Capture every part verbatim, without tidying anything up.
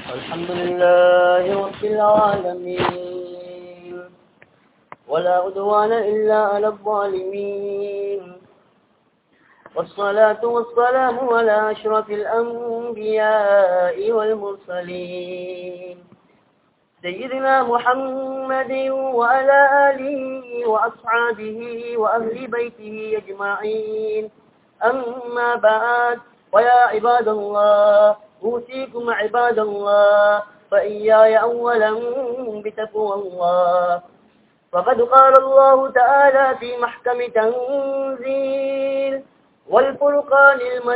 الحمد لله رب العالمين ولا عدوان إلا على الظالمين والصلاة والسلام على أشرف الأنبياء والمرسلين سيدنا محمد وعلى آله وأصحابه وأهل بيته أجمعين أما بعد ويا عباد الله أوصيكم عباد الله فإياي أولا بتقوى الله فقد قال الله تعالى في محكم تنزيل والفرقان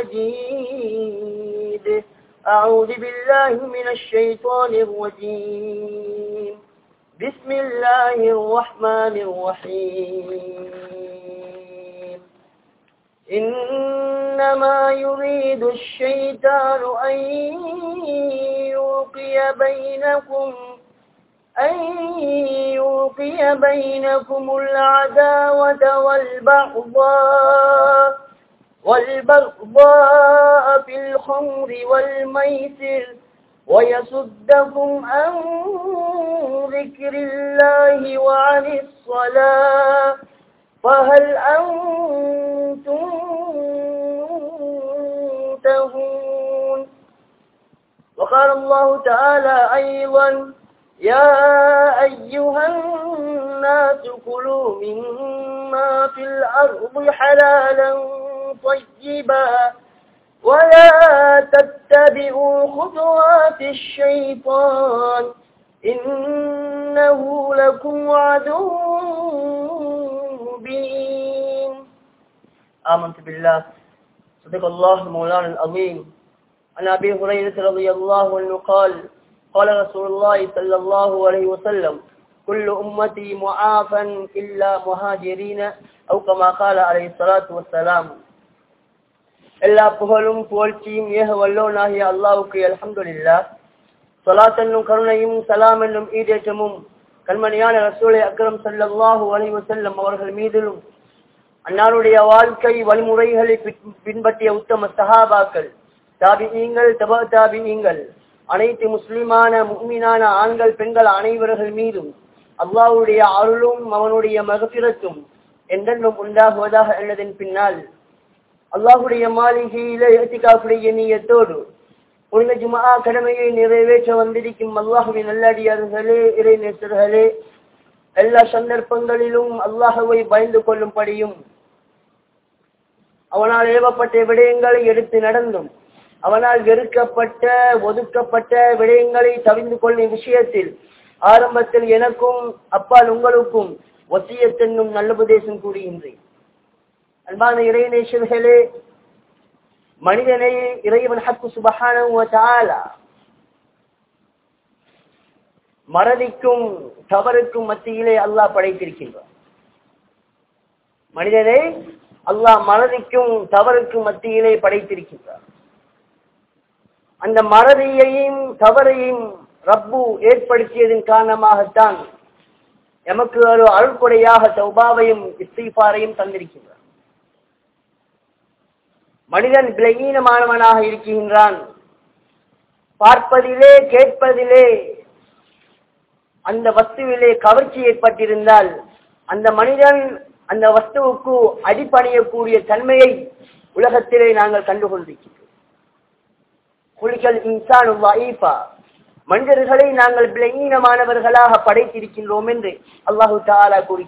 المجيد أعوذ بالله من الشيطان الرجيم بسم الله الرحمن الرحيم إنما يريد الشيطان أن يوقي بينكم أن يوقي بينكم العداوة والبغضاء والبغضاء في الخمر والميسر ويصدكم عن ذكر الله وعن الصلاة فهل أنتم منتهون. وقال الله تعالى أيضا يا أيها الناس كلوا مما في الأرض حلالا طيبا ولا تتبعوا خطوات الشيطان إنه لكم عدو مبين. آمنت بالله صدق الله مولانا العظيم. عن أبي هريرة رضي الله عنه قال قال رسول الله صلى الله عليه وسلم كل أمتي معافا إلا مهاجرين أو كما قال عليه الصلاة والسلام. எல்லா புகழும் புகழ்ச்சியும் ஏக வல்லோனாகிய அல்லாஹ்வுக்கு அல்ஹம்துலில்லாஹ். ஸலாத் என்னும் கருணையும் சலாம் என்னும் ஈடேற்றமும் கண்மணியான ரசூலை அக்ரம் ஸல்லல்லாஹு அலைஹி வஸல்லம் அவர்கள் மீதிலும் அன்னாருடைய வாழ்க்கை வழிமுறைகளை பின்பற்றிய உத்தம சஹாபாக்கள், தாபிஈங்கள், தபா தாபிஈங்கள், அனைத்து முஸ்லிமான முஃமினான ஆண்கள் பெண்கள் அனைவர்கள் மீதும் அல்லாஹ்வுடைய அருளும் அவனுடைய மகஃபிரத்தும் என்றென்றும் உண்டாகுவதாக எண்ணதின் பின்னால் அல்லாஹ்வுடைய மாளிகையிலே இத்திகாஃபுடைய நிய்யத்தோடு புனித ஜும்ஆ கடமையை நிறைவேற்ற வந்திருக்கும் அல்லாஹ்வின் நல்லடியார்களே, இறை நேசர்களே, எல்லா சந்தர்ப்பங்களிலும் அல்லாஹ்வை பயந்து கொள்ளும்படியும் அவனால் ஏவப்பட்ட விடயங்களை எடுத்து நடந்தும் அவனால் வெறுக்கப்பட்ட ஒதுக்கப்பட்ட விடயங்களை தவிர்த்து கொள்ளும் விஷயத்தில் ஆரம்பத்தில் எனக்கும் அப்பால் உங்களுக்கும் வசியத் என்னும் நல்லுபதேசம் கூறுகின்றேன். அன்பான இறைநேசர்களே, மனிதனை இறைவன் ஹக்கு சுப்ஹானஹு வ தஆலா மறதிக்கும் தவறுக்கும் மத்தியிலே அல்லாஹ் படைத்திருக்கின்றான். மனிதனை அல்லாஹ் மறதிக்கும் தவறுக்கும் மத்தியிலே படைத்திருக்கின்றான். அந்த மறதியையும் தவறையும் ரப்பு ஏற்படுத்தியதன் காரணமாகத்தான் எமக்கு ஒரு அருள்கொடையாக தௌபாவையும் இஸ்திக்ஃபாரையும் தந்திருக்கின்றான். மனிதன் விலகீனமானவனாக இருக்கின்றான். பார்ப்பதிலே கேட்பதிலே அந்த வஸ்துவிலே கவர்ச்சி ஏற்பட்டிருந்தால் அந்த மனிதன் அந்த வஸ்துவுக்கு அடிபணியக்கூடிய தன்மையை உலகத்திலே நாங்கள் கண்டுகொண்டிருக்கிறோம். குலிகல் இன்சானு ضعيفا, மனிதர்களை நாங்கள் விலகீனமானவர்களாக படைத்திருக்கின்றோம் என்று அல்லாஹு தஆலா கூறி.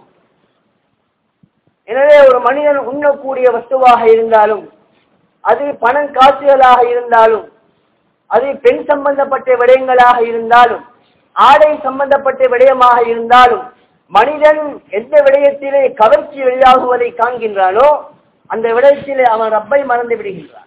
எனவே ஒரு மனிதன் உண்ணக்கூடிய வஸ்துவாக இருந்தாலும், அது பணம் காசுகளாக இருந்தாலும், அது பெண் சம்பந்தப்பட்ட விடயங்களாக இருந்தாலும், ஆடை சம்பந்தப்பட்ட விடயமாக இருந்தாலும், மனிதன் எந்த விடயத்திலே கவர்ச்சி வெளியாகுவதை காண்கின்றானோ அந்த விடயத்திலே அவன் ரப்பை மறந்து விடுகின்றான்.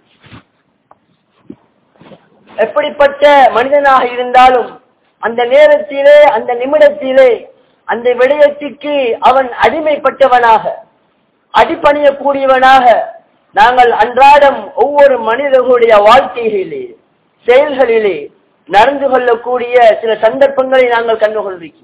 எப்படிப்பட்ட மனிதனாக இருந்தாலும் அந்த நேரத்திலே அந்த நிமிடத்திலே அந்த விடயத்திற்கு அவன் அடிமைப்பட்டவனாக அடிபணியக்கூடியவனாக நாங்கள் அன்றாடம் ஒவ்வொரு மனிதர்களுடைய வாழ்க்கைகளிலே செயல்களிலே நடந்து கொள்ளக்கூடிய சில சந்தர்ப்பங்களை நாங்கள் கண்டுகொண்டிருக்கிறோம்.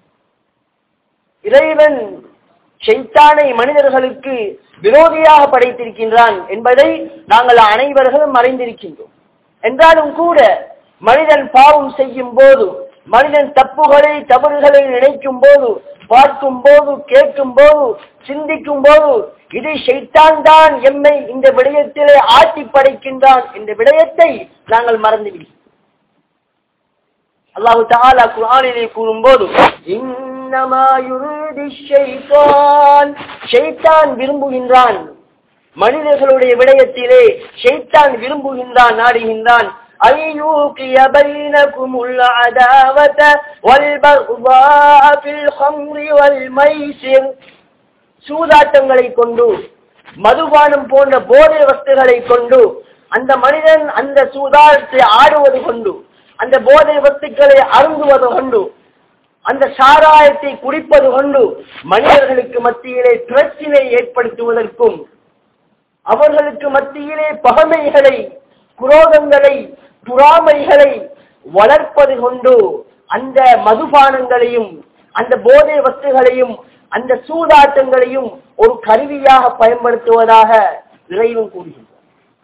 இறைவன் ஷைத்தானை மனிதர்களுக்கு விரோதியாக படைத்திருக்கின்றான் என்பதை நாங்கள் அனைவர்களும் அறிந்திருக்கின்றோம். என்றாலும் கூட மனிதன் பாவம் செய்யும் போது, மனிதன் தப்புகளை தவறுகளை நினைக்கும் போது, பார்க்கும் போது, கேட்கும் போது, சிந்திக்கும் போது, இது ஷைத்தான் தான் எம்மை இந்த விடயத்திலே ஆட்டி படைக்கின்றான் என்ற விடயத்தை நாங்கள் மறந்துவிடுகிறோம். அல்லாஹ் தஆலா குர்ஆனிலே கூறும்போது, இன்னமா யுரிது ஷைத்தான், ஷைத்தான் விரும்புகின்றான் மனிதர்களுடைய விடயத்திலே ஷைத்தான் விரும்புகின்றான், நாடுகின்றான், أَيُوقِيَ بَيْنَكُمُ الْعَدَاوَةَ وَالْبَغْضَاءَ فِي الْخَمْرِ وَالْمَيْسِرِ, சூதாட்டங்களை கொண்டு, மதுபானம் போன்ற போதை வஸ்துகளை கொண்டு, அந்த மனிதன் அந்த சூதாட்டத்தை ஆடுவது கொண்டு, அந்த போதை வஸ்துக்களை அருந்துவது கொண்டு, அந்த சாராயத்தை குடிப்பது கொண்டு மனிதர்களுக்கு மத்தியிலே பிரச்சினை ஏற்படுத்துவதற்கும், அவர்களுக்கு மத்தியிலே பகைமைகளை, குரோதங்களை, புறாமைகளை வளர்ப்பது கொண்டு அந்த மதுபானங்களையும் அந்த போதை வஸ்துகளையும் அந்த சூதாட்டங்களையும் ஒரு கருவியாக பயன்படுத்துவதாக இறைவன் கூறுகின்றார்.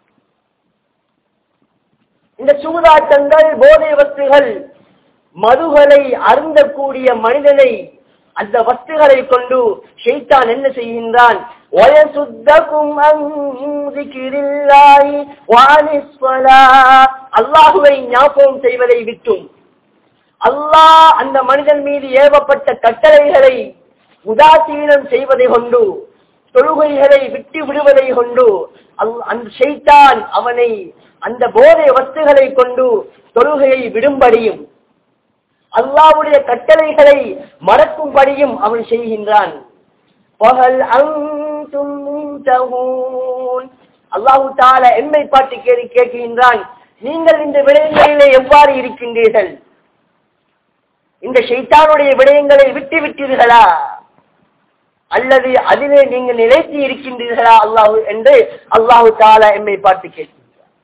இந்த சூதாட்டங்கள், போதை வஸ்துகள், மதுகளை அருந்தக்கூடிய மனிதனை அந்த வஸ்துகளை கொண்டு ஷைத்தான் என்ன செய்கின்றான், அல்லாஹுவை ஞாபகம் செய்வதை விட்டும், அல்லாஹ் அந்த மனிதன் மீது ஏவப்பட்ட கட்டளைகளை உதாசீனம் செய்வதை கொண்டு, தொழுகைகளை விட்டு விடுவதை கொண்டு அந்த ஷைத்தான் அவனை அந்த போதை வஸ்துகளை கொண்டு தொழுகையை விடும்படியும் அல்லாஹ்வுடைய கட்டளைகளை மறக்கும்படியும் அவன் செய்கின்றான். அல்லாஹு தஆலா எம்மை பாட்டு கேட்டு கேட்கின்றான், நீங்கள் இந்த விடயங்களிலே எவ்வாறு இருக்கின்றீர்கள்? இந்த ஷைத்தானுடைய விடயங்களை விட்டு விட்டீர்களா அல்லது அதிலே நீங்கள் நிலைத்து இருக்கின்றீர்களா அல்லாஹ் என்று அல்லாஹு தஆலா எம்மை பாட்டு கேட்கின்றான்.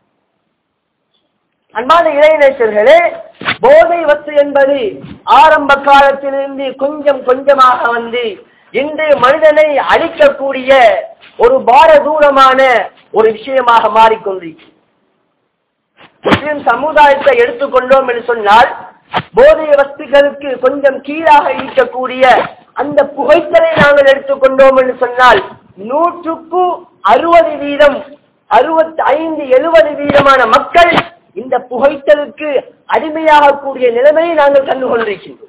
அன்பான இறைநேசர்களே, போதை வஸ்து என்பது ஆரம்ப காலத்திலிருந்து கொஞ்சம் கொஞ்சமாக வந்து இன்று மனிதனை அழிக்கக்கூடிய ஒரு பாரதூரமான ஒரு விஷயமாக மாறிக்கொண்டிருக்கிறது. முஸ்லிம் சமுதாயத்தை எடுத்துக்கொண்டோம் என்று சொன்னால், போதை வஸ்துகளுக்கு கொஞ்சம் கீழாக இருக்கக்கூடிய அந்த புகைத்தலை நாங்கள் எடுத்துக்கொண்டோம் என்று சொன்னால் நூற்றுக்கு அறுபது வீதம் அறுபத்தி ஐந்து எழுபது வீதமான மக்கள் இந்த புகைத்தலுக்கு அடிமையாக கூடிய நிலைமையை நாங்கள் கண்டுகொண்டிருக்கின்றோம்.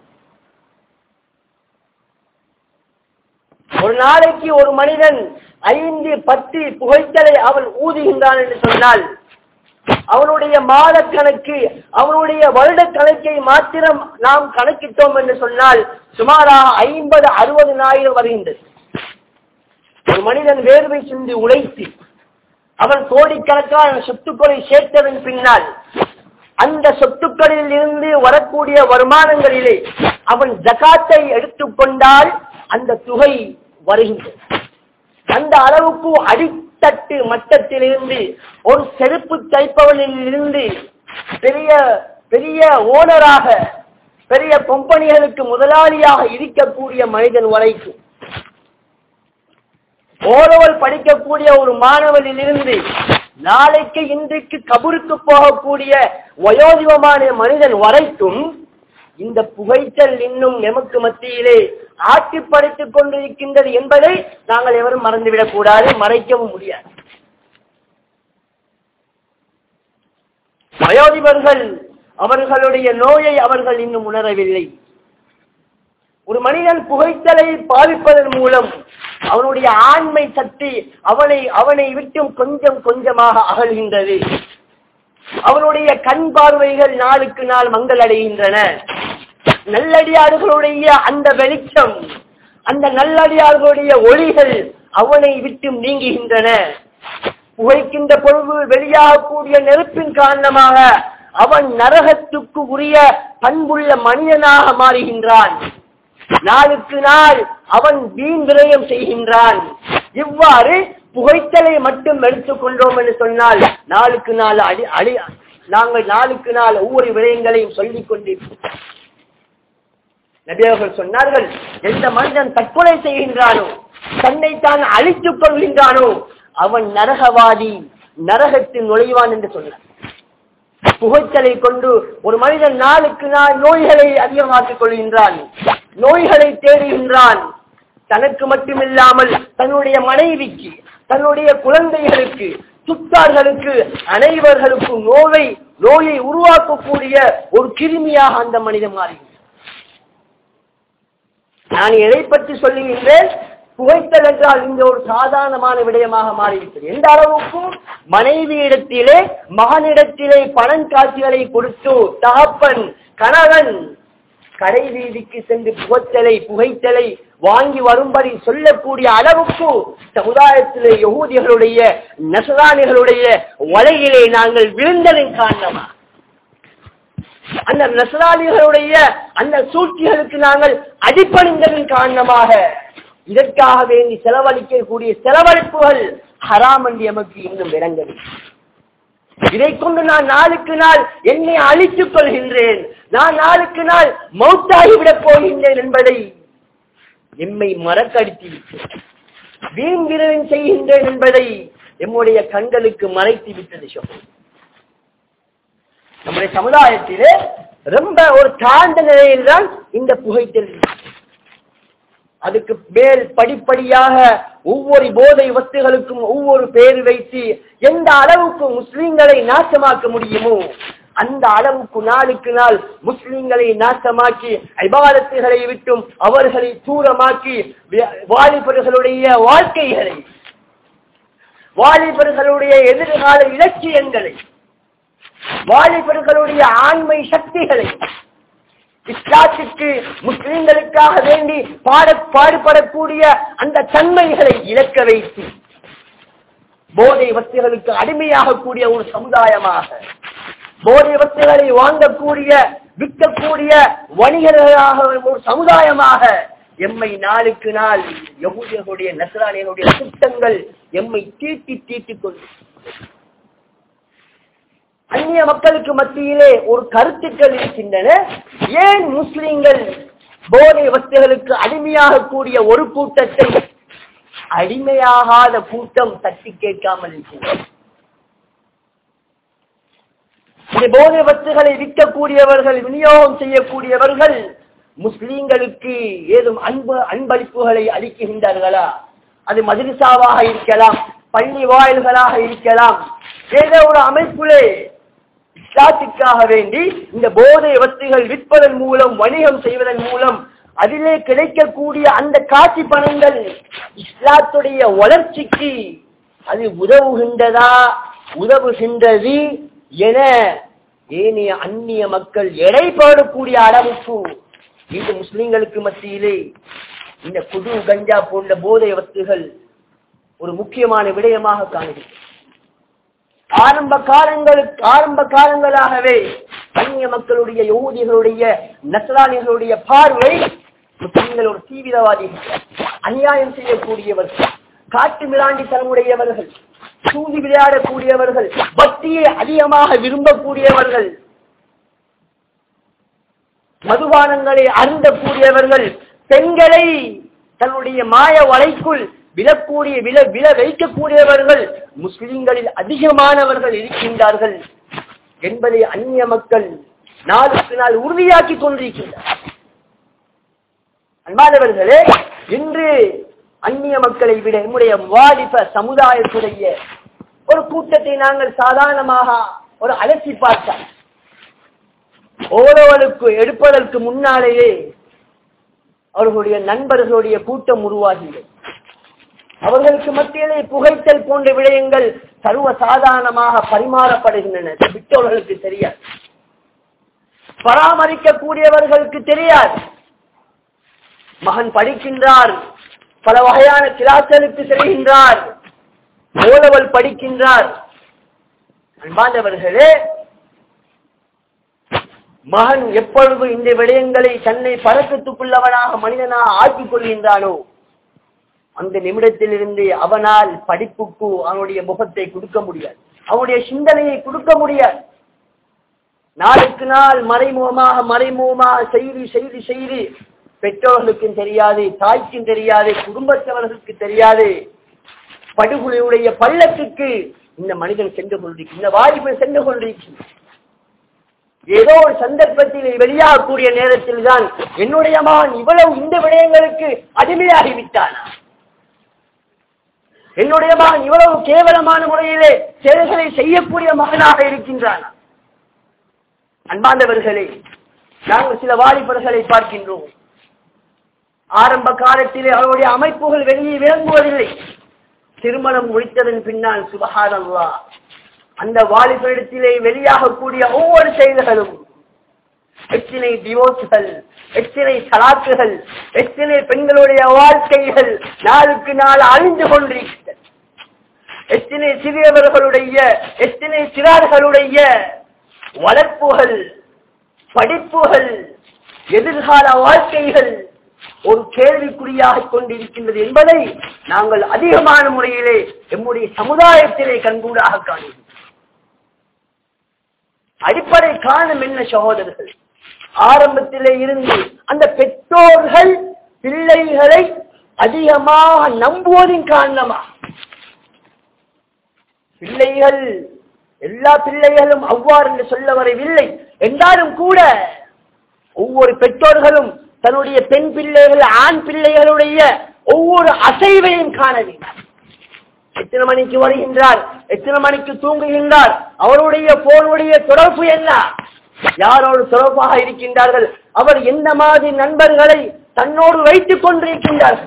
ஒரு நாளைக்கு ஒரு மனிதன் ஐந்து பத்து புகைத்தலை அவன் ஊதுகின்றான் என்று சொன்னால் அவனுடைய மாத கணக்கு, அவனுடைய வருட கணக்கை மாத்திரம் நாம் கணக்கிட்டோம் என்று சொன்னால் சுமாராக ஐம்பது அறுபது ஆயிரம் வருகின்றது. ஒரு மனிதன் வேர்வை சிந்தி உழைத்து அவன் கோடிக்கணக்கான சொத்துக்களை சேர்த்ததன் பின்னால் அந்த சொத்துக்களில் இருந்து வரக்கூடிய வருமானங்களிலே அவன் ஜகாத்தை எடுத்துக்கொண்டால் அந்த தொகை வருகின்றது. அந்த அளவுக்கு அடித்தட்டு மட்டத்திலிருந்து ஒரு செருப்பு தைப்பவனில் இருந்து பெரிய பெரிய ஓனராக, பெரிய கம்பெனிகளுக்கு முதலாளியாக இருக்கக்கூடிய மனிதன் வரைக்கும், ஓரவல் படிக்கக்கூடிய ஒரு மாணவனில் இருந்து நாளைக்கு இன்றைக்கு கபருக்கு போகக்கூடிய வயோதிபமான மனிதன் வரைக்கும் இந்த புகைத்தல் இன்னும் எமக்கு மத்தியிலே ஆட்சி படைத்துக் கொண்டிருக்கின்றது என்பதை நாங்கள் எவரும் மறந்துவிடக் கூடாது, மறைக்கவும் முடியாது. வயோதிபர்கள் அவர்களுடைய நோயை அவர்கள் இன்னும் உணரவில்லை. ஒரு மனிதன் புகைத்தலை பாவிப்பதன் மூலம் அவனுடைய ஆண்மை சக்தி அவனை அவனை விட்டும் கொஞ்சம் கொஞ்சமாக அகழ்கின்றது. அவனுடைய கண் பார்வைகள் நாளுக்கு நாள் மங்கள் அடைகின்றன. நல்லடியார்களுடைய அந்த வெளிச்சம், அந்த நல்லடியார்களுடைய ஒளிகள் அவனை விட்டு நீங்குகின்றன. புகைக்கின்ற பொழுது வெளியாகக்கூடிய நெருப்பின் காரணமாக அவன் நரகத்துக்கு உரிய பண்புள்ள மனிதனாக மாறுகின்றான். நாளுக்கு நாள் அவன் வீண் விரயம் செய்கின்றான். இவ்வாறு புகைத்தலை மட்டும் எடுத்துக்கொண்டோம் என்று சொன்னால் நாளுக்கு நாள் அடி அடி நாங்கள் நாளுக்கு நாள் ஒவ்வொரு விடயங்களையும் சொல்லிக் கொண்டிருக்கிறோம். நபி அவர்கள் சொன்னார்கள், எந்த மனிதன் தற்கொலை செய்கின்றானோ, தன்னை தான் அழித்துக் கொள்கின்றானோ அவன் நரகவாதி, நரகத்தில் நுழைவான் என்று சொன்னார். புகைத்தலை கொண்டு ஒரு மனிதன் நாளுக்கு நாள் நோய்களை அதிகமாக்கிக் கொள்கின்றான், நோய்களை தேடுகின்றான். தனக்கு மட்டுமில்லாமல் தன்னுடைய மனைவிக்கு, தன்னுடைய குழந்தைகளுக்கு, சுற்றார்களுக்கு, அனைவர்களுக்கும் நோயை நோயை உருவாக்கக்கூடிய ஒரு கிருமியாக அந்த மனிதன் மாறுகிறான். நான் எதை பற்றி சொல்லுகின்றேன்? புகைத்தல் என்றால் இந்த ஒரு சாதாரணமான விடயமாக மாறிவிட்டது. எந்த அளவுக்கு மனைவியிடத்திலே மகனிடத்திலே பணம் காட்சிகளை கொடுத்து தகப்பன் கணவன் கடை வீதிக்கு சென்று புகைத்தலை புகைத்தலை வாங்கி வரும்படி சொல்லக்கூடிய அளவுக்கு சமுதாயத்திலே யகூதிகளுடைய நஸ்ரானிகளுடைய வலையிலே நாங்கள் விழுந்ததன் காரணமா, அந்த நஸ்ரானிகளுடைய அந்த சூழ்ச்சிகளுக்கு நாங்கள் அடிபணிந்ததன் காரணமாக இதற்காக வேண்டி செலவழிக்கக்கூடிய செலவழிப்புகள் ஹராம் என்று எமக்கு இன்னும் விளங்கவில்லை. இதை கொண்டு நான் நாளுக்கு நாள் என்னை அழித்துக் கொள்கின்றேன், நான் நாளுக்கு நாள் மௌத்தாகிவிடப் போகின்றேன் என்பதை எம்மை மறக்கடித்து வீண் விரயம் செய்கின்றேன் என்பதை எம்முடைய கண்களுக்கு மறைத்து விட்டது. நம்முடைய சமுதாயத்திலே ரொம்ப ஒரு தாழ்ந்த நிலையில் தான் இந்த புகைத்தல். அதுக்கு மேல் படிப்படியாக ஒவ்வொரு போதை வஸ்துகளுக்கும் ஒவ்வொரு பேர் வைத்து எந்த அளவுக்கு முஸ்லிம்களை நாசமாக்க முடியுமோ அந்த அளவுக்கு நாளுக்கு நாள் முஸ்லிம்களை நாசமாக்கி இபாதத்துகளை விட்டும் அவர்களை தூரமாக்கி வாலிபர்களுடைய வாழ்க்கைகளை, வாலிபர்களுடைய எதிர்கால இலட்சியங்களை, வாலிபர்களுடைய ஆண்மை சக்திகளை, இஸ்லாத்துக்கு முஸ்லிம்களுக்காக வேண்டி பாட பாடுபடக்கூடிய அந்த தன்மைகளை இழக்க வைத்து போதை வஸ்துகளுக்கு அடிமையாக கூடிய ஒரு சமுதாயமாக, போதை வஸ்துகளை வாங்கக்கூடிய விற்கக்கூடிய வணிகர்களாக ஒரு சமுதாயமாக எம்மை நாளுக்கு நாள் யகூதிகளுடைய நஸ்ரானிகளுடைய திட்டங்கள் எம்மை தீட்டி தீட்டிக் கொண்டு அந்நிய மக்களுக்கு மத்தியிலே ஒரு கருத்துக்கள் இருக்கின்றன. ஏன் முஸ்லிம்கள் போதை வஸ்துகளுக்கு அடிமையாக கூடிய ஒரு கூட்டத்தை அடிமையாகாத கூட்டம் தட்டி கேட்காமல் இருக்கிறது? இந்த போதை வஸ்துகளை விற்கக்கூடியவர்கள், விநியோகம் செய்யக்கூடியவர்கள் முஸ்லிம்களுக்கு ஏதும் அன்பு அன்பளிப்புகளை அளிக்கின்றார்களா? அது மதரசாவாக இருக்கலாம், பள்ளி வாயில்களாக இருக்கலாம், ஏதோ ஒரு அமைப்பிலே இஸ்லாத்துக்காக வேண்டி இந்த போதை வஸ்துகள் விற்பதன் மூலம், வணிகம் செய்வதன் மூலம் அதிலே கிடைக்கக்கூடிய அந்த காட்சி பணங்கள் இஸ்லாத்துடைய வளர்ச்சிக்கு அது உதவுகின்றதா, உதவுகின்றது என ஏனைய அந்நிய மக்கள் எடைபாடக்கூடிய அளவுக்கு இந்த முஸ்லிம்களுக்கு மத்தியிலே இந்த குது கஞ்சா போன்ற போதை வஸ்துகள் ஒரு முக்கியமான விடயமாக காணுகிறது. ஆரம்ப காலங்களுக்கு ஆரம்ப காலங்களாகவே அந்நிய மக்களுடைய யகூதிகளுடைய நஸ்ரானிகளுடைய பார்வை முஸ்லிம்கள் ஒரு தீவிரவாதிகள், அநியாயம் செய்யக்கூடியவர்கள், காட்டு மிராண்டித்தனமுடையவர்கள், சூதி விளையாடக்கூடியவர்கள், பக்தியை அதிகமாக விரும்பக்கூடியவர்கள், மதுபானங்களை அருந்தக்கூடியவர்கள், பெண்களை தன்னுடைய மாய வலைக்குள் விழக்கூடிய விழ விழ வைக்கக்கூடியவர்கள் முஸ்லிம்களில் அதிகமானவர்கள் இருக்கின்றார்கள் என்பதை அந்நிய மக்கள் நாளுக்கு நாள் உறுதியாக்கி கொண்டிருக்கின்றனர். அன்பானவர்களே, இன்று அந்நிய மக்களை விட நம்முடைய வாலிப சமுதாயத்துடைய ஒரு கூட்டத்தை நாங்கள் சாதாரணமாக ஒரு அலசி பார்த்தால் ஓரவருக்கு எடுப்பதற்கு முன்னாலேயே அவர்களுடைய நண்பர்களுடைய கூட்டம் உருவாகியது. அவர்களுக்கு மத்தியிலே புகைத்தல் போன்ற விடயங்கள் சர்வ சாதாரணமாக பரிமாறப்படுகின்றன. விட்டவர்களுக்கு தெரியாது, பராமரிக்கக்கூடியவர்களுக்கு தெரியாது. மகன் படிக்கின்றார், பல வகையான கிளாஸ்களுக்கு செல்கின்றார், ஓலவல் படிக்கின்றார். அன்பானவர்களே, மகன் எப்பொழுது இந்த விடயங்களை தன்னை பழக்கத்துக்குள்ளவனாக மனிதனாக ஆக்கிக் கொள்கின்றானோ அந்த நிமிடத்திலிருந்து அவனால் படிப்புக்கு அவனுடைய முகத்தை கொடுக்க முடியாது, அவனுடைய சிந்தனையை கொடுக்க முடியாது. நாளுக்கு நாள் மறைமுகமாக மறைமுகமாக செய்தி செய்தி செய்தி பெற்றோர்களுக்கும் தெரியாது, தாய்க்கும் தெரியாது, குடும்பத்தவர்களுக்கு தெரியாது. படுகொலையுடைய பள்ளத்துக்கு இந்த மனிதன் சென்று கொண்டிருக்கிறான், இந்த வாலிபன் சென்று கொண்டிருக்கிறான். ஏதோ ஒரு சந்தர்ப்பத்தில் வெளியாகக்கூடிய நேரத்தில் தான் என்னுடைய மகன் இவ்வளவு இந்த விடயங்களுக்கு அடிமையாகிவிட்டானா, என்னுடைய மகன் இவ்வளவு கேவலமான முறையிலே செயல்களை செய்யக்கூடிய மகனாக இருக்கின்றான். அன்பார்ந்தவர்களே, நாங்கள் சில வாலிபர்களை பார்க்கின்றோம். ஆரம்ப காலத்திலே அவருடைய அமைப்புகள் வெளியே விளங்குவதில்லை. திருமணம் முடித்ததன் பின்னால் சுப்ஹானல்லாஹ் அந்த வாலிபரிடத்திலே வெளியாகக்கூடிய ஒவ்வொரு செயல்களும், எத்தனை டிவோர்ஸ்கள், எத்தனை தலாக்குகள், எத்தனை பெண்களுடைய வாழ்க்கைகள் நாளுக்கு நாள் அழிந்து கொண்டிருக்கிறது. எத்தனை சிறியவர்களுடைய எத்தனை சிறார்களுடைய வளர்ப்புகள், படிப்புகள், எதிர்கால வாழ்க்கைகள் ஒரு கேள்விக்குறியாக கொண்டிருக்கின்றது என்பதை நாங்கள் அதிகமான முறையிலே நம்முடைய சமுதாயத்திலே கண்கூடாக காண்கிறோம். அடிப்படை காரணம் என்ன சகோதரர்கள்? ஆரம்பத்திலே இருந்து அந்த பெற்றோர்கள் பிள்ளைகளை அதிகமாக நம்புவதின் காரணமாக, பிள்ளைகள் எல்லா பிள்ளைகளும் அவ்வாறு என்று சொல்ல வரவில்லை என்றாலும் கூட ஒவ்வொரு பெற்றோர்களும் தன்னுடைய பெண் பிள்ளைகள் ஆண் பிள்ளைகளுடைய ஒவ்வொரு அசைவையும் காண வேண்டும். எத்தனை மணிக்கு வருகின்றார், எத்தனை மணிக்கு தூங்குகின்றார், அவருடைய போனுடைய தொடர்பு என்ன, யாரோடு தொடர்பாக இருக்கின்றார்கள், அவர் எந்த மாதிரி நண்பர்களை தன்னோடு வைத்துக் கொண்டிருக்கின்றார்கள்.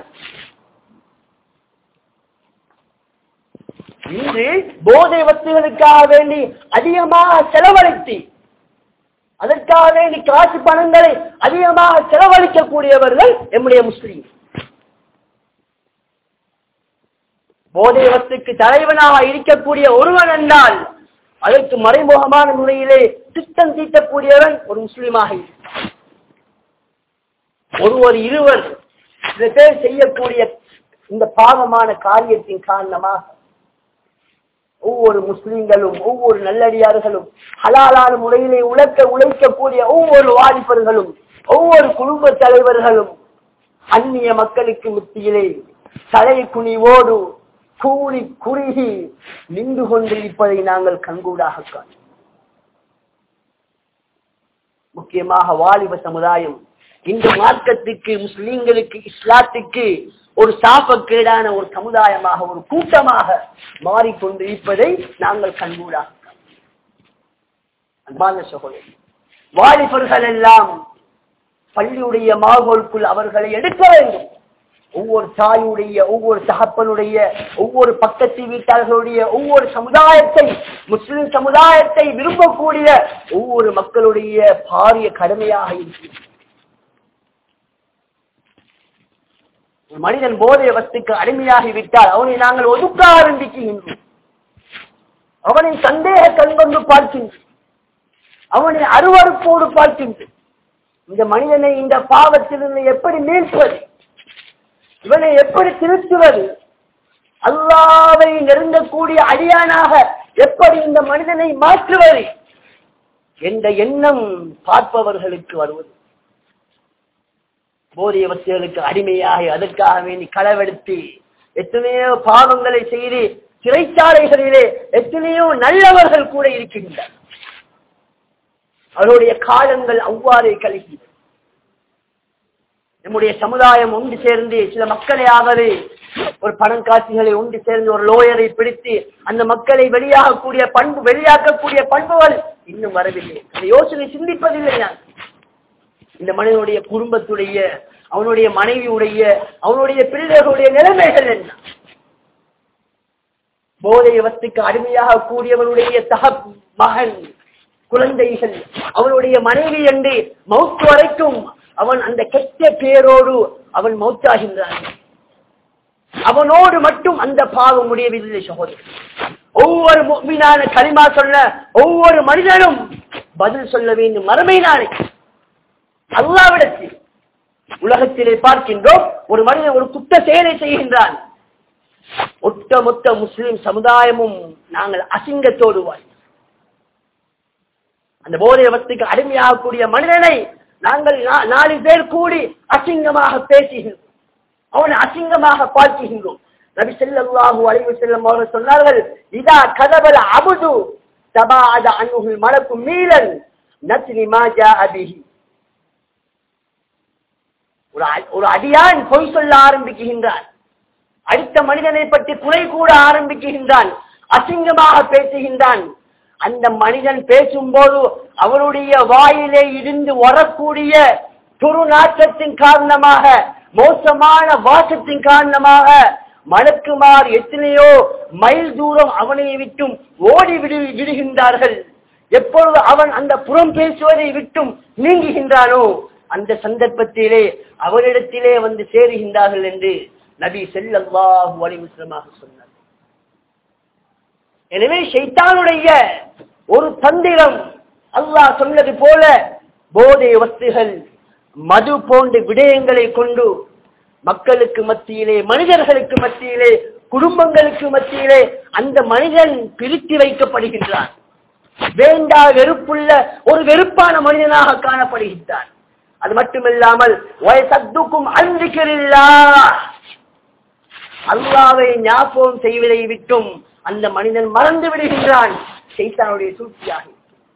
இன்று போதை வஸ்துகளுக்காக வேண்டி அதிகமாக செலவழித்து, அதற்காக வேண்டி காசு பணங்களை அதிகமாக செலவழிக்கக்கூடியவர்கள் நம்முடைய முஸ்லிம். போதை வஸ்துக்கு தலைவனாக இருக்கக்கூடிய ஒருவன் என்றால் அதற்கு மறைமுகமான முறையிலே திட்டம் தீட்டக்கூடியவன் ஒரு முஸ்லிமாக இருக்கிறார். ஒருவர் இருவர் சில பேர் செய்யக்கூடிய இந்த பாவமான காரியத்தின் காரணமாக ஒவ்வொரு முஸ்லிம்களும் ஒவ்வொரு நல்லடியார்களும் ஹலாலான முறையிலே உழைக்க உழைக்கக்கூடிய ஒவ்வொரு வாலிபர்களும் ஒவ்வொரு குடும்ப தலைவர்களும் அந்நிய மக்களுக்கு மத்தியிலே தலை குனிவோடு கூலி குறுகி நின்று கொண்டிருப்பதை நாங்கள் கண்கூடாக காணோம். முக்கியமாக வாலிப சமுதாயம் இந்த மார்க்கத்துக்கு, முஸ்லிம்களுக்கு, இஸ்லாத்துக்கு ஒரு சாபக்கேடான ஒரு சமுதாயமாக, ஒரு கூட்டமாக மாறிக்கொண்டிருப்பதை நாங்கள் கண்கூடாக காணோம். அன்பான சகோதரி, வாலிபர்கள் எல்லாம் பள்ளியுடைய மாகோலுக்குள் அவர்களை எடுக்க வேண்டும். ஒவ்வொரு தாயுடைய, ஒவ்வொரு தகப்பனுடைய, ஒவ்வொரு பக்கத்து வீட்டார்களுடைய, ஒவ்வொரு சமுதாயத்தை, முஸ்லிம் சமுதாயத்தை விரும்பக்கூடிய ஒவ்வொரு மக்களுடைய பாரிய கடமையாக இருக்கிறது. மனிதன் போதை வஸ்துக்கு அடிமையாகிவிட்டால் அவனை நாங்கள் ஒதுக்க ஆரம்பிக்கின்றோம். அவனை சந்தேக கண்கொண்டு பார்க்கின்றோம், அவனை அருவருப்போடு பார்க்கின்றோம். இந்த மனிதனை இந்த பாவத்திலிருந்து எப்படி மீட்பது, இவனை எப்படி திருத்துவது, அல்லாஹ்வை நெருங்கக்கூடிய அடியானாக எப்படி இந்த மனிதனை மாற்றுவது என்ற எண்ணம் பார்ப்பவர்களுக்கு வருவது. போதிய வஸ்துகளுக்கு அடிமையாக அதற்காக வேண்டி களவெடுத்து எத்தனையோ பாவங்களை செய்து சிறைச்சாலைகளிலே எத்தனையோ நல்லவர்கள் கூட இருக்கின்றனர். அவருடைய காலங்கள் அவ்வாறே கழிக்கிறது. நம்முடைய சமுதாயம் ஒன்று சேர்ந்து சில மக்களையாவது ஒரு பணம் காட்சிகளை ஒன்று சேர்ந்து ஒரு லோயரை பிடித்து அந்த மக்களை வெளியாகக்கூடிய பண்பு வெளியாக்கக்கூடிய பண்புகள் இன்னும் வரவில்லை. அந்த யோசனை சிந்திப்பதில்லை. நான் இந்த மனிதனுடைய குடும்பத்துடைய, அவனுடைய மனைவியுடைய, அவனுடைய பிள்ளைகளுடைய நிலைமைகள் என்ன? போதை வஸ்துக்கு அடிமையாக கூடியவனுடைய தக மகன், குழந்தைகள், அவனுடைய மனைவி என்று மௌத்து வரைக்கும் அவன் அந்த கெட்ட பேரோடு அவன் மௌத்தாகின்றான். அவனோடு மட்டும் அந்த பாவம் முடியவில்லை சகோதரி. ஒவ்வொரு முஃமினான கலிமா சொல்ல ஒவ்வொரு மனிதனும் பதில் சொல்ல வேண்டும் மறுமை நாளை அல்லாஹ்விடத்தில். உலகத்திலே பார்க்கின்றோம், ஒரு மனிதன் ஒரு குற்ற செயலை செய்கின்றான், ஒட்ட மொத்த முஸ்லிம் சமுதாயமும் நாங்கள் அசிங்கத்தோடு வாழ். அந்த போதை வஸ்துக்கு அடிமையாகக்கூடிய மனிதனை நாங்கள் நாலு பேர் கூடி அசிங்கமாக பேசுகின்றோம், அவனை அசிங்கமாக பார்க்கின்றோம். நபி ஸல்லல்லாஹு அலைஹி வஸல்லம் அவர்கள் சொன்னார்கள், இதா கதபல் அபது தபாஅத அன்ஹுல் மலக்கு மீலன், நத்னி மா ஜாஅ பிஹி. ஒரு அடியான் பொய் சொல்ல ஆரம்பிக்கின்றான், அடுத்த மனிதனை பற்றி குறை கூட ஆரம்பிக்கின்றான், அசிங்கமாக பேசுகின்றான். அந்த மனிதன் பேசும்போது அவருடைய வாயிலே இருந்து வரக்கூடிய துருநாற்றத்தின் காரணமாக, மோசமான வாசத்தின் காரணமாக மலக்குமார் எத்தனையோ மைல் தூரம் அவனை விட்டும் ஓடி விடு விடுகின்றார்கள். எப்பொழுது அவன் அந்த புறம் பேசுவதை விட்டும் நீங்குகின்றானோ அந்த சந்தர்ப்பத்திலே அவரிடத்திலே வந்து சேருகின்றார்கள் என்று நபி ஸல்லல்லாஹு அலைஹி வஸல்லம் சொன்னார். எனவே ஷைத்தானுடைய ஒரு தந்திரம், அல்லாஹ் சொன்னது போல போதை வஸ்துகள், மது போன்ற விடயங்களை கொண்டு மக்களுக்கு மத்தியிலே, மனிதர்களுக்கு மத்தியிலே, குடும்பங்களுக்கு மத்தியிலே அந்த மனிதன் பிரித்து வைக்கப்படுகின்றான். வேண்டா வெறுப்புள்ள ஒரு வெறுப்பான மனிதனாக காணப்படுகின்றான். அது மட்டுமில்லாமல் வயசத்துக்கும் அன்பிக்கிறில்லாஹ், அல்லாஹ்வை ஞாபகம் செய்வதை விட்டும் அந்த மனிதன் மறந்து விடுகின்றான். ஷைத்தானுடைய சூழ்ச்சியாக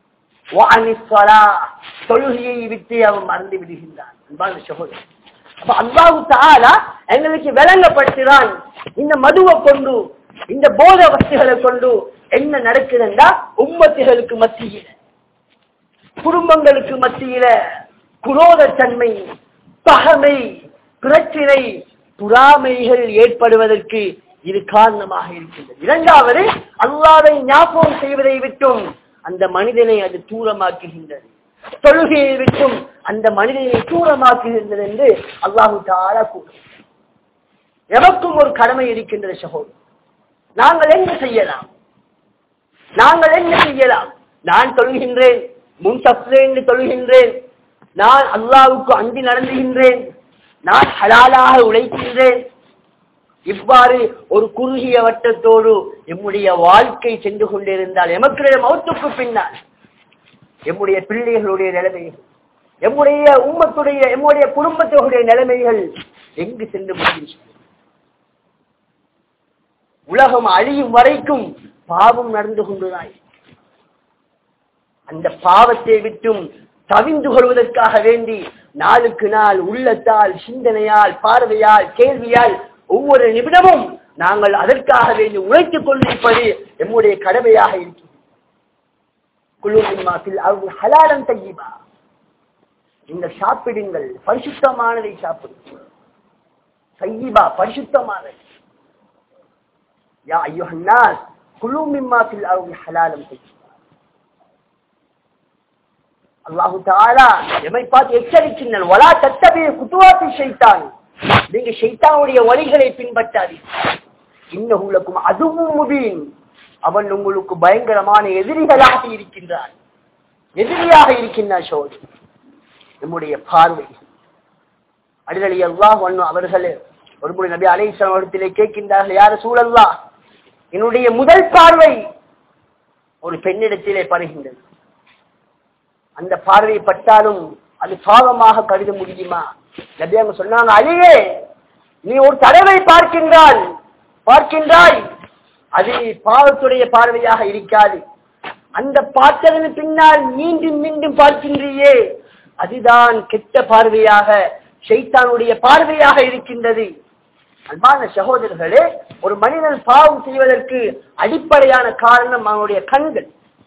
தொழுகையை விட்டு அவன் மறந்து விடுகின்றான். அன்பான சகோதரர், அப்ப அல்லாஹ் தஆலா எங்களுக்கு விளங்கப்படுத்துகிறான், இந்த மதுவை கொண்டு, இந்த போத வஸ்துகளை கொண்டு என்ன நடக்குதுன்னா உம்மத்துகளுக்கு மத்தியில, குடும்பங்களுக்கு மத்தியில குரோதத்தன்மை, பகமை, பிரச்சினை, பொறாமைகள் ஏற்படுவதற்கு இது காரணமாக இருக்கின்றது. இரண்டாவது, அல்லாஹ்வை ஞாபகம் செய்வதை விட்டும் அந்த மனிதனை அது தூரமாக்குகின்றது, தொழுகையை விட்டும் அந்த மனிதனை தூரமாக்குகின்றது என்று அல்லாஹ் தஆலா கூறுகிறார். எமக்கும் ஒரு கடமை இருக்கின்றது சகோதரர். நாங்கள் என்ன செய்யலாம்? நாங்கள் என்ன செய்யலாம்? நான் தொழுகின்றேன், முன் சப்ரேந்து தொழுகின்றேன், நான் அல்லாஹ்வுக்கு அஞ்சி நடந்துகின்றேன், நான் ஹலாலாக உழைக்கின்றேன். இவ்வாறு ஒரு குறுகிய வட்டத்தோடு எம்முடைய வாழ்க்கை சென்று கொண்டிருந்தால் எமக்குடைய மௌத்துக்கு பின்னால் எம்முடைய பிள்ளைகளுடைய நிலைமைகள், எம்முடைய உம்மத்துடைய, எம்முடைய குடும்பத்தினுடைய நிலைமைகள் எங்கு சென்று முடிகின்றன? உலகம் அழியும் வரைக்கும் பாவம் நடந்து கொண்டுதான். அந்த பாவத்தை விட்டும் தவிந்து கொள்வதற்காக வேண்டி நாளுக்கு நாள் உள்ளத்தால், சிந்தனையால், பார்வையால், கேள்வியால் ஒவ்வொரு நிமிடமும் நாங்கள் அதற்காக வேண்டி உழைத்துக் கொண்டிருப்பது எம்முடைய கடமையாக இருக்கிறது. ஹலாலன் தய்யிபா, இந்த சாப்பிடுங்கள், பரிசுத்தமானதை சாப்பிடுங்கள். தய்யிபா, பரிசுத்தமானது. யா அய்யுஹன் நாஸ் குலூ மிம்மா ஃபில் அர்தி ஹலாலன் தய்யிபா. அல்லாஹ் தஆலா எம்மை பார்த்து எச்சரிக்கின்றான், வலா தத்தபி குதுவாத்தி ஷைத்தான், நீங்க ஷைத்தானுடைய வழிகளை பின்பற்றாதீர்கள். இன்னஹு லக்கும் அதுவும் முபீன், அவன் உங்களுக்கு பயங்கரமான எதிரிகளாக இருக்கின்றான், எதிரியாக இருக்கின்றான். சோழ நம்முடைய பார்வை அடிதலி அல்லாஹ் அன்ஹு அவர்களே ஒரு முறை நபி அலைஹிஸ்ஸலாம் அவர்களிடத்திலே கேட்கின்றார்கள், யா ரசூலல்லாஹ், என்னுடைய முதல் பார்வை ஒரு பெண்ணிடத்திலே படுகின்றது, அந்த பார்வையை பட்டாலும் அது பாவமாக கருத முடியுமா? நபி அவங்க சொன்னாங்க, அலியே, நீ ஒரு தடவை பார்க்கின்றால் பார்க்கின்றாய் அது பாவத்துடைய பார்வையாக இருக்காது, அந்த பார்த்ததன் பின்னால் மீண்டும் மீண்டும் பார்க்கின்றியே அதுதான் கெட்ட பார்வையாக, ஷைத்தானுடைய பார்வையாக இருக்கின்றது. அன்பான சகோதரர்களே, ஒரு மனிதன் பாவம் செய்வதற்கு அடிப்படையான காரணம் அவனுடைய கண்கள்.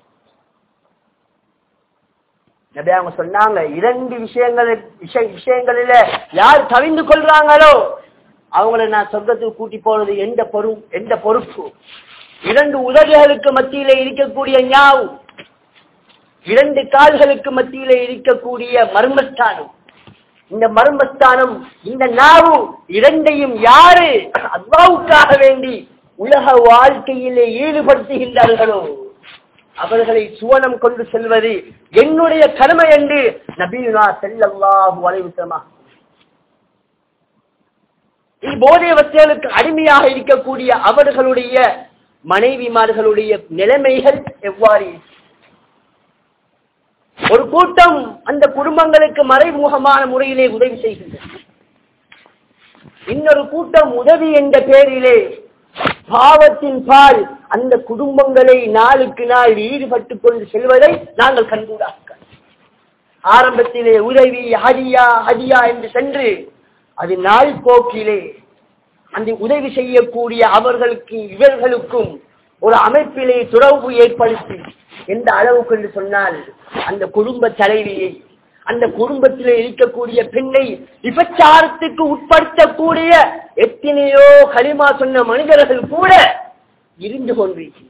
நபி அவங்க சொன்னாங்க, இரண்டு விஷயங்கள் விஷயங்களில யார் தவிந்து கொள்றாங்களோ அவங்களை நான் சொர்க்கத்துக்கு கூட்டி போனது எந்த பொறு எந்த பொறுப்பு? இரண்டு உதடுகளுக்கு மத்தியிலே இருக்கக்கூடிய ஞாவு, இரண்டு கால்களுக்கு மத்தியிலே இருக்கக்கூடிய மர்மஸ்தானம், இந்த மர்மஸ்தானம், இந்த நாவு இரண்டையும் யாரு அல்லாஹ்வுக்காக வேண்டி உலக வாழ்க்கையிலே ஈடுபடுத்துகின்றார்களோ அவர்களை சுவனம் கொண்டு செல்வது என்னுடைய கடமை என்று நபியுனா ஸல்லல்லாஹு அலைஹி வஸல்லம். போதை வஸ்துகளுக்கு அடிமையாக இருக்கக்கூடிய அவர்களுடைய மனைவிமார்களுடைய நிலைமைகள் எவ்வாறு? ஒரு கூட்டம் அந்த குடும்பங்களுக்கு மறைமுகமான முறையிலே உதவி செய்கின்றது, இன்னொரு கூட்டம் உதவி என்ற பெயரிலே பாவத்தின் பால் அந்த குடும்பங்களை நாளுக்கு நாள் ஈடுபட்டுக் கொண்டு செல்வதை நாங்கள் கண்கூடாக. ஆரம்பத்திலே உதவி ஹதியா ஹதியா என்று சென்று அது நாள் போக்கிலே அந்த உதவி செய்யக்கூடிய அவர்களுக்கு இவர்களுக்கும் ஒரு அமைப்பிலே துறவு ஏற்படுத்தி எந்த அளவுக்கு என்று சொன்னால் அந்த குடும்ப தலைவியை அந்த குடும்பத்திலே இருக்கக்கூடிய பெண்ணை விபச்சாரத்துக்கு உட்படுத்தக்கூடிய எத்தனையோ கலிமா சொன்ன மனிதர்கள் கூட இருந்து கொண்டிருக்கின்றனர்.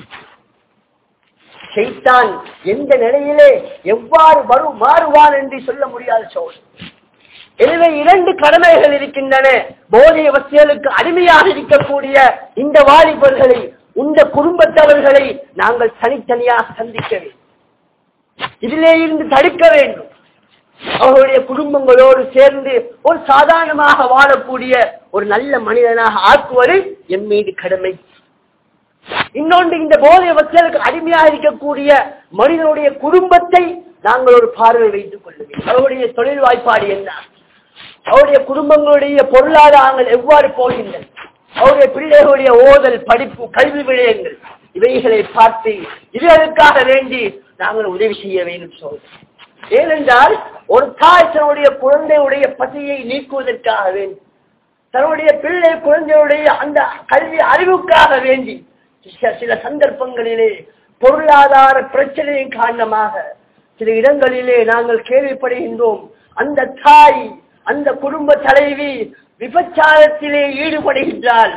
ஷைத்தான் எந்த நிலையிலே எவ்வாறு வரும் மாறுவான் என்று சொல்ல முடியாத சோழ். எனவே இரண்டு கடமைகள் இருக்கின்றன. போதைய வசதிகளுக்கு அடிமையாக இருக்கக்கூடிய இந்த வாலிபர்களை இந்த குடும்பத்தவர்களை நாங்கள் தனித்தனியாக சந்திக்க வேண்டும். இதிலே இருந்து தடுக்க வேண்டும். அவர்களுடைய குடும்பங்களோடு சேர்ந்து ஒரு சாதாரணமாக வாழக்கூடிய ஒரு நல்ல மனிதனாக ஆக்குவது என் மீது கடமை. இன்னொன்று, இந்த போதை வசதிகளுக்கு அடிமையாக இருக்கக்கூடிய மனிதனுடைய குடும்பத்தை நாங்கள் ஒரு பார்வை வைத்துக் கொள்ள வேண்டும். அவருடைய தொழில் வாய்ப்பாடு என்ன, அவருடைய குடும்பங்களுடைய பொருளாதாரங்கள் எவ்வாறு போகின்றன, அவருடைய பிள்ளைகளுடைய ஓதல் படிப்பு கல்வி விடயங்கள் இவைகளை பார்த்து இவர்களுக்காக வேண்டி நாங்கள் உதவி செய்ய வேண்டும் சொல்றோம். ஏனென்றால் ஒரு தாய் தன்னுடைய குழந்தையுடைய பசியை நீக்குவதற்காக வேண்டி, தன்னுடைய பிள்ளை குழந்தையுடைய அந்த கல்வி அறிவுக்காக வேண்டி சில சந்தர்ப்பங்களிலே பொருளாதார பிரச்சனையின் காரணமாக சில இடங்களிலே நாங்கள் கேள்விப்படுகின்றோம். அந்த தாய் அந்த குடும்ப தலைவி விபச்சாரத்திலே ஈடுபடுகின்றால்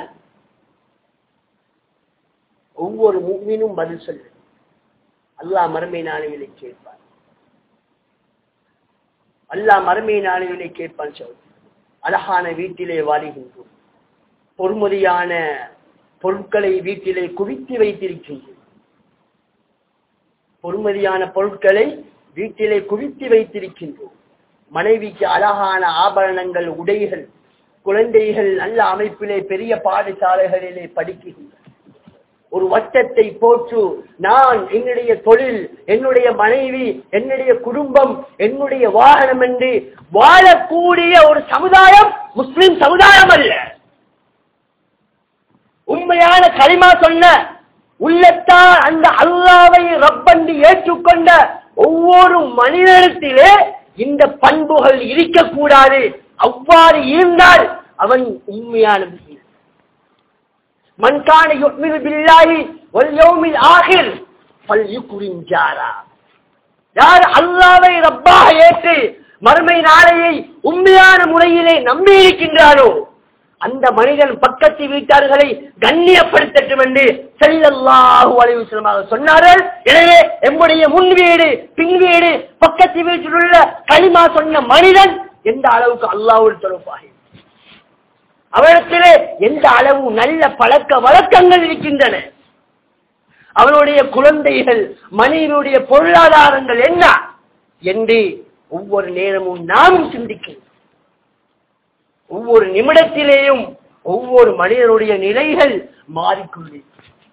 ஒவ்வொரு முஃமினும் பதில் சொல்லு. அல்லாஹ் மறுமை நாளிலே கேட்பான். அல்லாஹ் மறுமை நாளிலே கேட்பான். சொல், அழகான வீட்டிலே வாழுகின்றோம், பொறுமதியான பொருட்களை வீட்டிலே குவித்து வைத்திருக்கின்றோம், பொறுமதியான பொருட்களை வீட்டிலே குவித்து வைத்திருக்கின்றோம். மனைவிக்கு அழகான ஆபரணங்கள், உடைகள், குழந்தைகள் நல்ல அமைப்பிலே பெரிய பாடசாலைகளிலே படிக்கின்றன. ஒரு வட்டத்தை போட்டு நான் என்னுடைய தொழில், என்னுடைய மனைவி, என்னுடைய குடும்பம், என்னுடைய வாகனம் என்று வாழக்கூடிய ஒரு சமுதாயம் முஸ்லிம் சமுதாயம் அல்ல. உண்மையான கலிமா சொன்ன உள்ளத்தால் அந்த அல்லாஹ்வை ரப்பென்று ஏற்றுக்கொண்ட ஒவ்வொரு மனிதனிடத்திலே இந்த பண்புகள் இருக்கக்கூடாது. அவ்வாறு இருந்தால் அவன் உண்மையான முஸ்லிம். மன் கான யுமினு பில்லாஹி வல் யௌமில் ஆகிர் ஃபல்யுக்ரிம் ஜாரா. யார் அல்லாஹ்வை ரப்பாக ஏற்று மறுமை நாளையை உண்மையான முறையிலே நம்பி இருக்கின்றாரோ அந்த மனிதன் பக்கத்து வீட்டார்களை கண்ணியப்படுத்தட்டும் என்று ஸல்லல்லாஹு அலைஹி வஸல்லம் சொன்னார்கள். எனவே நம்முடைய முன் வீடு, பின் வீடு, பக்கத்து வீட்டில் உள்ள கலிமா சொன்ன மனிதன் எந்த அளவுக்கு அல்லாஹ்வோடு தொடர்பாக, அவரிடத்திலே எந்த அளவு நல்ல பழக்க வழக்கங்கள் இருக்கின்றன, அவனுடைய குழந்தைகள், மனைவியுடைய பொருளாதாரங்கள் என்ன என்று ஒவ்வொரு நேரமும் நாமும் சிந்திக்கிறோம். ஒவ்வொரு நிமிடத்திலேயும் ஒவ்வொரு மனிதனுடைய நிலைகள் மாறிக்கொள்ளே.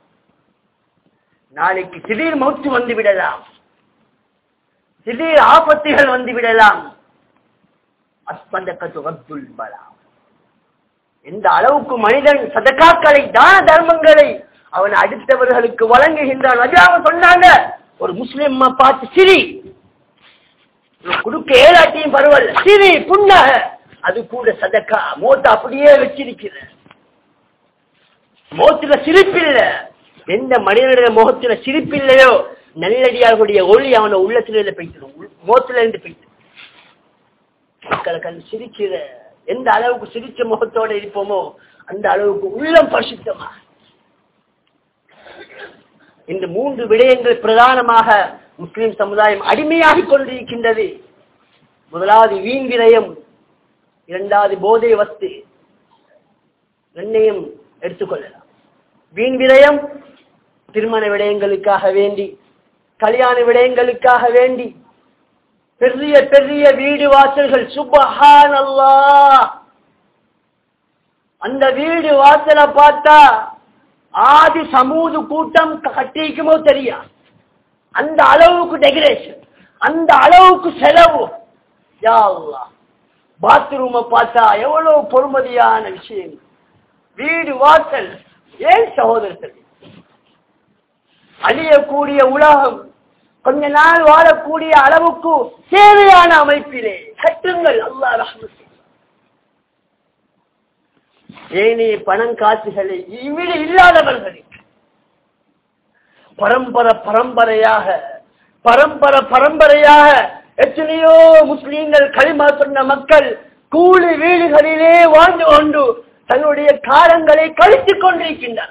நாளைக்கு திடீர் மௌத்து வந்து விடலாம், திடீர் ஆபத்துகள் வந்து விடலாம். அஸ்பந்தகத்து ரத்துல் பலா. எந்த அளவுக்கு மனிதன் சதகாக்களை, தான தர்மங்களை அவன் அடுத்தவர்களுக்கு வழங்குகின்றான். அது சொன்னாங்க, ஒரு முஸ்லிம் பார்த்து சிரி, கொடுக்க ஏழாட்டியும் பரவாயில்ல, சிரி புண்ணக, அது கூட சதக்கா. மோத்த அப்படியே வச்சிருக்கிற, மோத்துல சிரிப்பில்ல. எந்த மனிதனுடைய முகத்துல சிரிப்பில்லையோ நல்லடியார்களுடைய ஒளி அவன உள்ளத்தில போய்த்திடும், மோத்துல இருந்து போய்த்து. மக்களுக்கு சிரிக்கிற எந்த அளவுக்கு சிரிச்ச முகத்தோட இருப்போமோ அந்த அளவுக்கு உள்ளம் பரிசுத்தமா. இந்த மூன்று விடயங்கள் பிரதானமாக முஸ்லிம் சமுதாயம் அடிமையாகி கொண்டிருக்கின்றது. முதலாவது வீண் விரயம், இரண்டாவது போதை வஸ்து. ரெண்டையும் எடுத்துக்கொள்ளலாம். வீண் விரயம் திருமண விடயங்களுக்காக வேண்டி, கல்யாண விடயங்களுக்காக வேண்டி பெரிய பெரிய வீடு வாசல்கள், சுப்ஹானல்லாஹ், அந்த வீடு வாசலை பார்த்தா ஆதி சமூது கூட்டம் கட்டிக்குமோ தெரியா, அந்த அளவுக்கு டெக்கரேஷன், அந்த அளவுக்கு செலவு. யா அல்லாஹ், பாத்ரூமை பார்த்தா எவ்வளவு பொறுமதியான விஷயம். வீடு வாசல். ஏன் சகோதரர்கள், அழியக்கூடிய உலகம், கொஞ்ச நாள் வாழக்கூடிய அளவுக்கு தேவையான அமைப்பிலே கட்டுங்கள். அல்லாஹ் ரஹ்மத் செய்வார். ஏனே பணம் காசுகளை இவ்விட இல்லாதவர்களுக்கு பரம்பரை பரம்பரையாக பரம்பரை பரம்பரையாக எத்தனையோ முஸ்லீம்கள் களிமா சொன்ன மக்கள் கூலி வீடுகளிலே வாழ்ந்து கொண்டு தன்னுடைய காலங்களை கழித்துக் கொண்டிருக்கின்றனர்.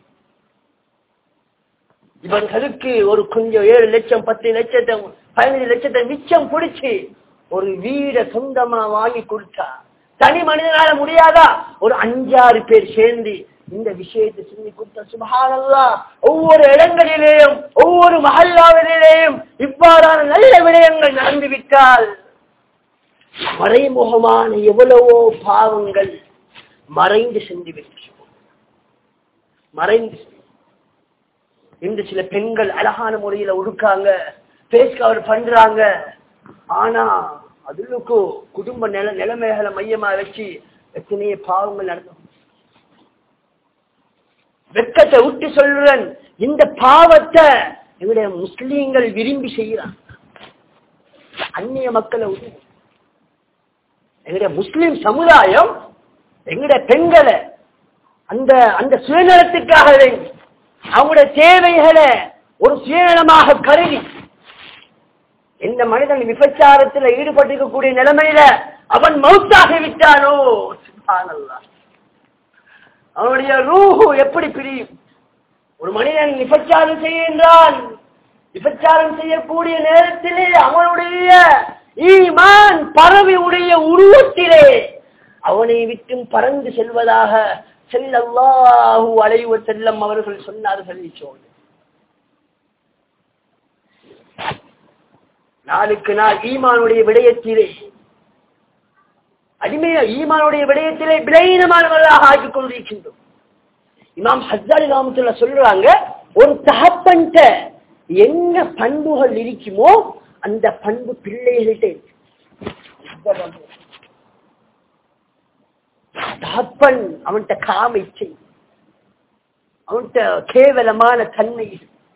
இவர்களுக்கு ஒரு கொஞ்சம் ஏழு லட்சம் பத்து லட்சத்தை பதினஞ்சு லட்சத்தை மிச்சம் பிடிச்சு ஒரு வீட சொந்தமா வாங்கி கொடுத்தா தனி மனிதனால முடியாதா? ஒரு அஞ்சாறு பேர் சேர்ந்து இந்த விஷயத்தை சொல்லி கொடுத்த சுப்ஹானல்லாஹ், ஒவ்வொரு இடங்களிலேயும் ஒவ்வொரு மஹல்லாவிலேயும் இவ்வாறான நல்ல விடயங்கள் நடந்துவிட்டால் மறைமுகமான எவ்வளவோ பாவங்கள் மறைந்து சென்று விட்டு மறைந்து. இன்று சில பெண்கள் அழகான முறையில உடுக்காங்க, பேஸ் கவர் பண்றாங்க. ஆனா அதுக்கு குடும்ப நில நிலைமைகளை மையமா வச்சு எத்தனையோ பாவங்கள் நடக்கும். வெட்கத்தை விட்டு சொல்றேன், இந்த பாவத்தை எங்களுடைய முஸ்லீம்கள் விரும்பி செய்யறாங்க. அந்நிய மக்களை விட்டு எங்களுடைய முஸ்லிம் சமுதாயம் எங்களுடைய பெண்களை அந்த அந்த சுயநலத்துக்காக அவங்களுடைய தேவைகளை ஒரு சுயநலமாக கருதி எந்த மனிதன் விபச்சாரத்தில் ஈடுபட்டிருக்கக்கூடிய நிலைமையில அவன் மௌத்தாகி விட்டானோ சுப்ஹானல்லாஹ், அவனுடைய ரூஹு எப்படி பிரியும்? ஒரு மனிதன் விபச்சாரம் செய்கின்றான், விபச்சாரம் செய்யக்கூடிய நேரத்திலே அவனுடைய ஈமான் பறவை உடைய உருவத்திலே அவனை விட்டும் பறந்து செல்வதாக ஸல்லல்லாஹு அலைஹி வஸல்லம் அவர்கள் சொன்னார்கள். நாளுக்கு நாள் ஈமானுடைய விடயத்திலே அடிமையா ஈமானுடைய விடயத்திலே விலையினமானவர்களாக ஆக்கிக் கொண்டிருக்கின்றோம். இமாம் ஹஸ்ஸாலி ரஹ்மத்துல்லாஹ் சொல்றாங்க, ஒரு தகப்பன்ட்ட என்ன பண்புகள் இருக்குமோ அந்த பண்பு பிள்ளைகள்கிட்ட இருக்கு. தகப்பன் அவன்கிட்ட காமிச்சை, அவன்கிட்ட கேவலமான தன்மை,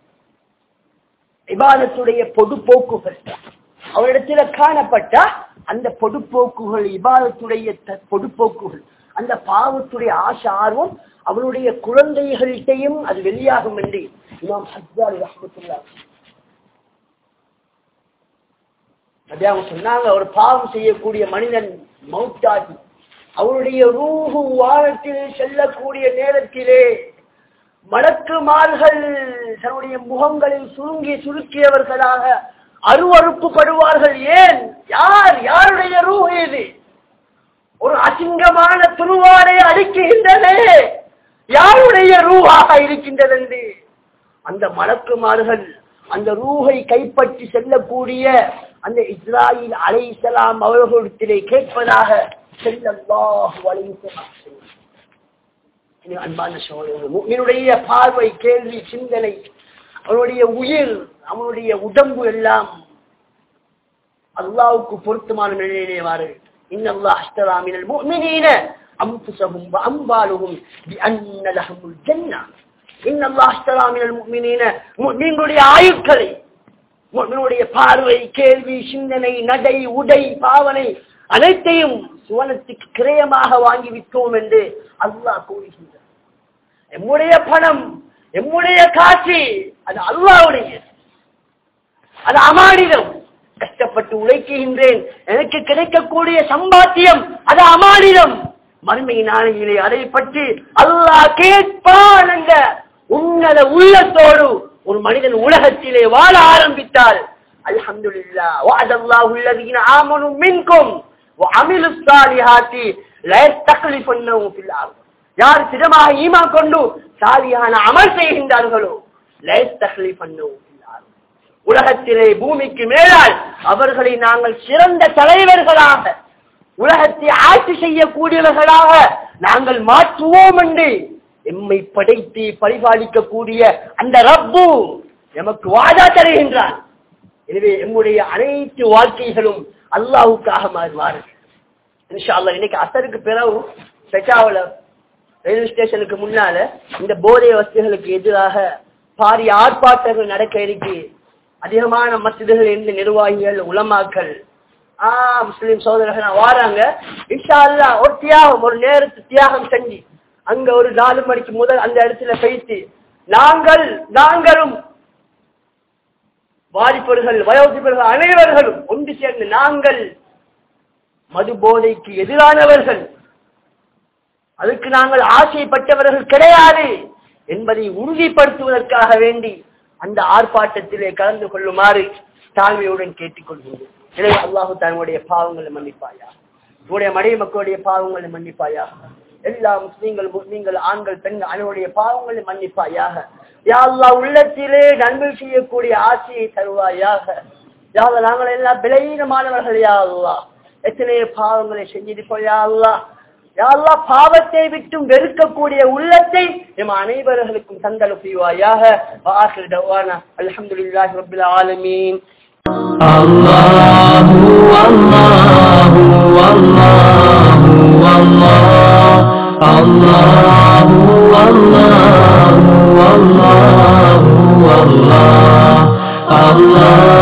இபாதத்துடைய பொதுப்போக்குகள் அவரிடத்துல காணப்பட்ட அந்த பொதுப்போக்குகள், இபாதத்துடைய பொதுப்போக்குகள், அந்த பாவத்துடைய ஆசை ஆர்வம் அவனுடைய குழந்தைகள்கிட்டையும் அது வெளியாகும் என்று இமாம் ஹஸ்ஸாலி ரஹ்மத்துல்லாஹ் சொன்னாங்க. ஒரு பாவம் செய்யக்கூடிய மனிதன் மௌத்தாகி அவருடைய ரூஹு வானத்தில் செல்லக்கூடிய நேரத்திலே மலக்குமார்கள் தன்னுடைய முகங்களில் சுருங்கி சுருக்கியவர்களாக அருவறுப்புப்படுவார்கள். ஏன்? யார் யாருடைய ரூஹ் இது? ஒரு அசிங்கமான துருவாரை அடிக்கின்றனே, யாருடைய ரூஹாக இருக்கின்றது என்று அந்த மலக்குமார்கள் அந்த ரூஹை கைப்பற்றி செல்லக்கூடிய அந்த இஸ்ராயில் அலைஹிஸ்ஸலாம் அவர்களிடத்திலே கேட்பதாக ஸல்லல்லாஹு அலைஹி வஸல்லம். அன்பான சகோதரர்களே, முஃமினுடைய பார்வை, கேள்வி, சிந்தனை, அவனுடைய உயிர், அவனுடைய உடம்பு எல்லாம் அல்லாஹ்வுக்கு பொருத்தமான நிலையிலே வாரு. இன்னல்லாஹ் அஷ்தரா மினல் முஃமினீன அன்ஃபுஸஹும் வ அம்வாலுஹும் பிஅன்ன லஹுல் ஜன்னah. இன்னல்லாஹ் அஷ்தரா மினல் முஃமினீன, முஃமின்களுடைய ஆயுட்களை, முஃமினுடைய பார்வை, கேள்வி, சிந்தனை, நடை, உடை, பாவனை அனைத்தையும் சுவனத்துக்கு கிரயமாக வாங்கி விட்டோம் என்று அல்லாஹ் கூறுகின்றார். எம்முடைய பணம், எம்முடைய காட்சி அது அல்லாஹ்வுடைய, அது அமானிதம். கஷ்டப்பட்டு உழைக்கின்றேன், எனக்கு கிடைக்கக்கூடிய சம்பாத்தியம் அது அமானிதம். மறுமை நாளையிலே அதை பற்றி அல்லாஹ் கேட்பான் என்ற உன்னத உள்ளத்தோடு ஒரு மனிதன் உலகத்திலே வாழ ஆரம்பித்தால் அல்ஹம்துலில்லாஹ் வஅதல்லாஹு அல்லதீன ஆமனு மின்கும் வஅமிலுஸ் ஸாலிஹாத்தி லா யஸ்தக்லிஃபன்னஹு ஃபில் அர்த். யார் திடமாக ஈமான் கொண்டு சாலிஹான அமல் செய்கின்றார்களோ லா யஸ்தக்லிஃபன்னஹு ஃபில் அர்த், உலகத்திலே பூமிக்கு மேலால் அவர்களை நாங்கள் சிறந்த தலைவர்களாக, உலகத்தை ஆட்சி செய்யக்கூடியவர்களாக நாங்கள் மாற்றுவோம் என்று எம்மை படைத்து பரிபாலிக்கக்கூடிய அந்த ரப்பு எமக்கு வாதா தருகின்றான். எனவே எம்முடைய அனைத்து வாழ்க்கைகளும் அல்லாஹ்வுக்காக மாறுவார்கள். இன்ஷா அல்லாஹ் இன்னைக்கு அசருக்கு பிறகு பெட்டாவுல ரயில்வே ஸ்டேஷனுக்கு முன்னால இந்த போதை வசதிகளுக்கு எதிராக பாரிய ஆர்ப்பாட்டங்கள் நடக்க இருக்கு. அதிகமான மஸ்ஜிதுகள் இருந்து நிர்வாகிகள் உலமாக்கள் ஆஹ் முஸ்லிம் சகோதரர்கள் வாராங்க. இன்ஷா அல்லாஹ் ஒரு தியாகம், ஒரு நேரத்து தியாகம் செஞ்சு அங்க ஒரு நாலு மணிக்கு முதல் அந்த இடத்துல பேசி நாங்கள் நாங்களும் வாலிபர்கள் வயோதிபர்கள் அனைவர்களும் ஒன்று சேர்ந்து நாங்கள் மது போதைக்கு எதிரானவர்கள், அதுக்கு நாங்கள் ஆசைப்பட்டவர்கள் கிடையாது என்பதை உறுதிப்படுத்துவதற்காக வேண்டி அந்த ஆர்ப்பாட்டத்திலே கலந்து கொள்ளுமாறு தாழ்மையுடன் கேட்டுக்கொள்கின்றோம். எனவே அல்லாஹு தன்னுடைய பாவங்களை மன்னிப்பாயா, உங்களுடைய மனைவி மக்களுடைய பாவங்களை மன்னிப்பாயா, எல்லா முஸ்லீம்கள் முஸ்லீம்கள் ஆண்கள் பெண்கள் அனைவருடைய பாவங்களை மன்னிப்பாயாக. யா அல்லாஹ் உள்ளத்திலே நன்மை செய்யக்கூடிய ஆசையை தருவாயாக. யா அல்லாஹ் நாங்கள் எல்லாம் பலவீனமானவர்கள். யா அல்லாஹ் எத்தனை பாவங்களை செஞ்சிருப்போம். யா அல்லாஹ் யா அல்லாஹ் பாவத்தை விட்டும் வெறுக்கக்கூடிய உள்ளத்தை நம் அனைவர்களுக்கும் தந்தல் புரிவாயாக. ஆகிர் தவானா அல்ஹம்துலில்லாஹி ரப்பில் ஆலமீன். அல்லாஹு அல்லாஹு அல்லாஹு அல்லாஹ் அல்லாஹு அல்லாஹு அல்லாஹு அல்லாஹ் அல்லாஹ்